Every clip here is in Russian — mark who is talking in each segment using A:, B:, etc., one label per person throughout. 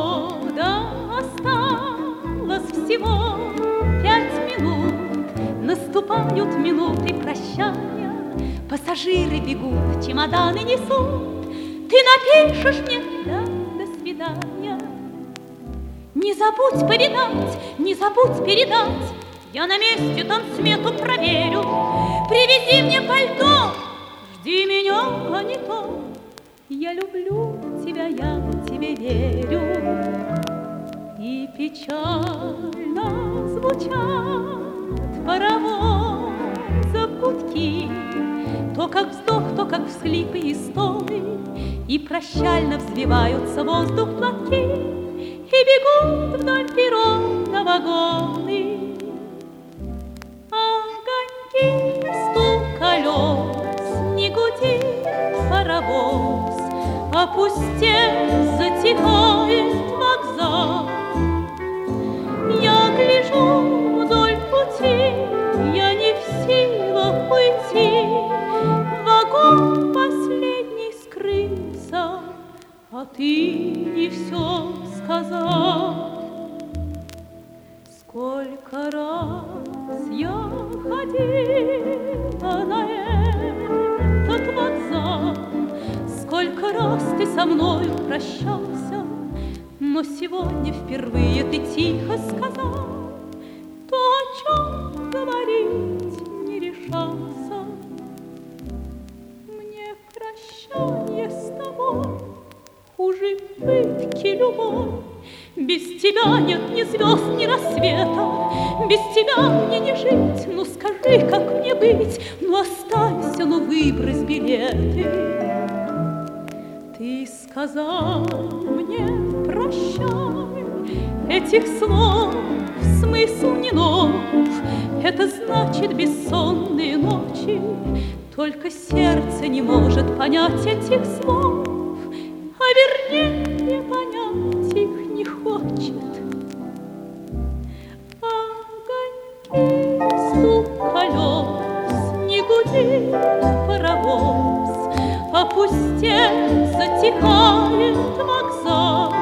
A: парохода осталось всего 5 минут. Наступают минуты прощания, пассажиры бегут, чемоданы несут. Ты напишешь мне: да, до свидания. Не забудь повидать, не забудь передать, я на месте танцмету проверю. Привези мне пальто, жди меня, а не то. Я люблю тебя, я тебе верю. И печально звучат паровоза гудки, то как вздох, то как всхлипы и стоны, и прощально взвиваются в воздух платки, и бегут вдоль перрона вагоны. Огоньки, стук колес, не гуди паровоз, опустел, затихает вокзал. Я гляжу вдоль пути, я не в силах уйти, вагон последний скрылся, а ты не все сказал. Сколько раз я ходила на этот вокзал, сколько раз ты со мною прощался, но сегодня впервые ты тихо сказал то, о чем говорить не решался. Мне прощанье с тобой хуже пытки любовь. Без тебя нет ни звезд, ни рассвета, без тебя мне не жить. Ну скажи, как мне быть? Ну оставься, ну выбрось билеты. Ты сказал мне прощай, этих слов смысл не нов. Это значит бессонные ночи, только сердце не может понять этих слов, а вернее понять их не хочет. Огоньки, стук колес, не гудит паровоз, опустел, затихает вокзал.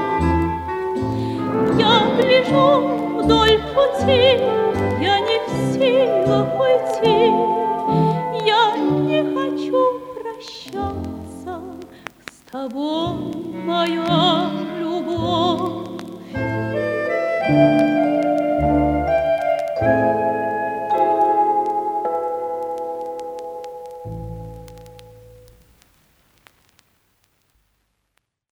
A: Я гляжу вдоль пути, я не в силах уйти, я не хочу прощаться с тобой, моя любовь.